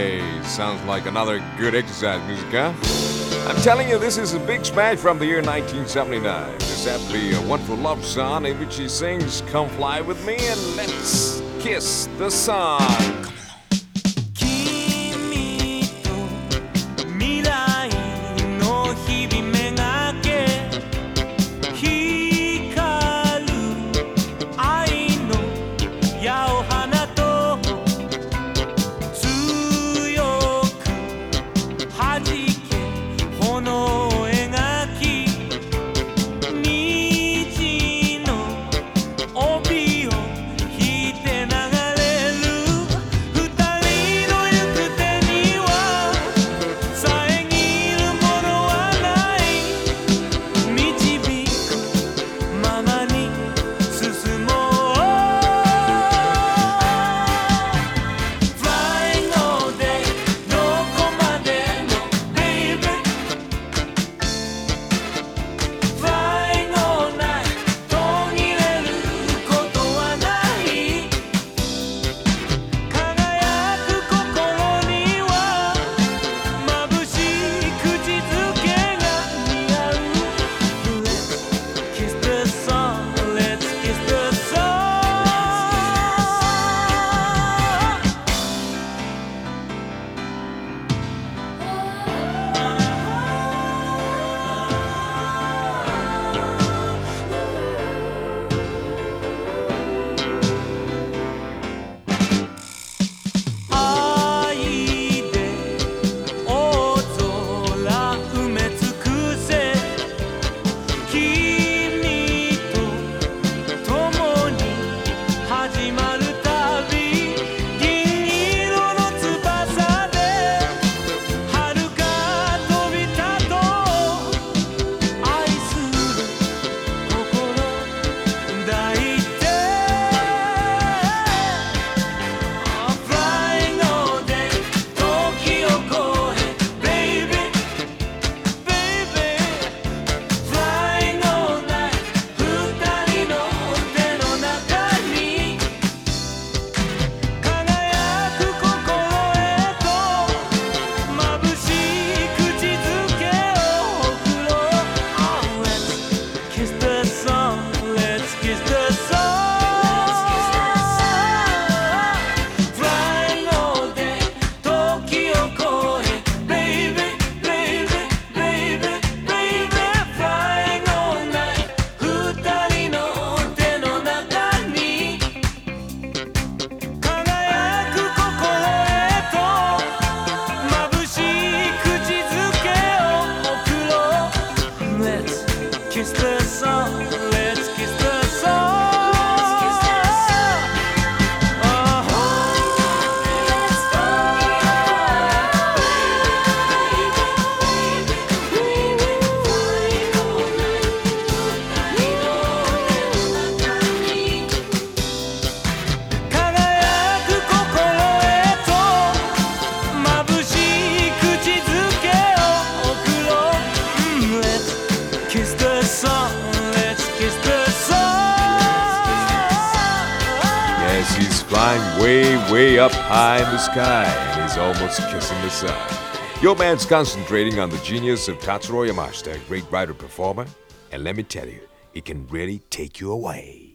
Hey, sounds like another good exercise music, huh? I'm telling you, this is a big smash from the year 1979. This has to be a wonderful love song in which he sings, "Come fly with me and let's kiss the sun." Kiss the sun, let's kiss the sun. Kiss the sun, let's kiss the sun. Yes, he's flying way up high in the sky, and he's almost kissing the sun. Your man's concentrating on the genius of Tatsuro Yamashita, a great writer-performer, and let me tell you, it can really take you away.